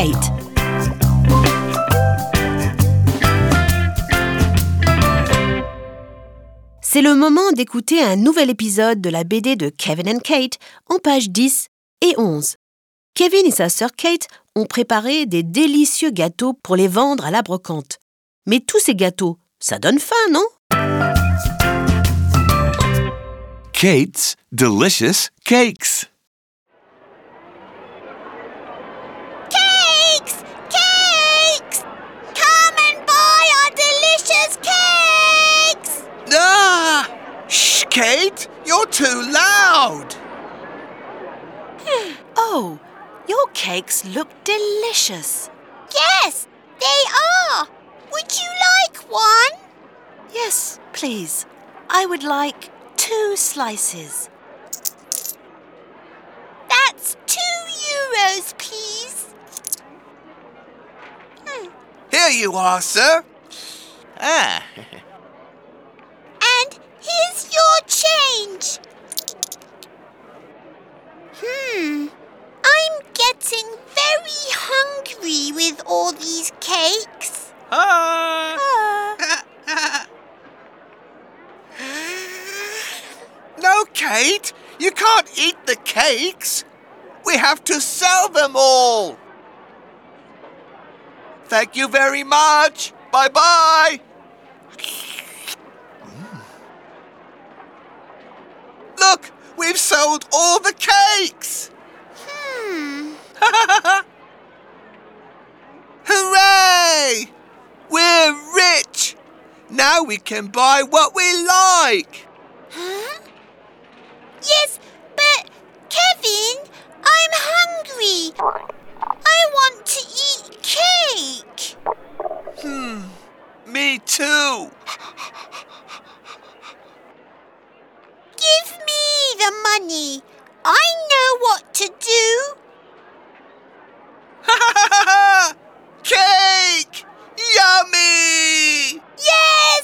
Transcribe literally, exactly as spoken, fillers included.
Kate. C'est le moment d'écouter un nouvel épisode de la B D de Kevin and Kate en pages dix et onze. Kevin et sa sœur Kate ont préparé des délicieux gâteaux pour les vendre à la brocante. Mais tous ces gâteaux, ça donne faim, non? Kate's delicious cakes. Cakes! Cakes! Come and buy our delicious cakes! Ah! Shh, Kate! You're too loud! Oh, your cakes look delicious. Yes, they are! Would you like one? Yes, please. I would like two slices. That's two euros, please. Hmm. Here you are, sir. Ah. And here's your change. Hmm. I'm getting very hungry with all these cakes. Ah! Ah. No, Kate! You can't eat the cakes! We have to sell them all! Thank you very much! Bye-bye! Look! We've sold all the cakes! Hmm. Hooray! We're rich! Now we can buy what we like! Huh? Yes, but Kevin, I'm hungry. I want to eat cake. Hmm, me too. Give me the money. I know what to do. Cake! Yummy! Yes!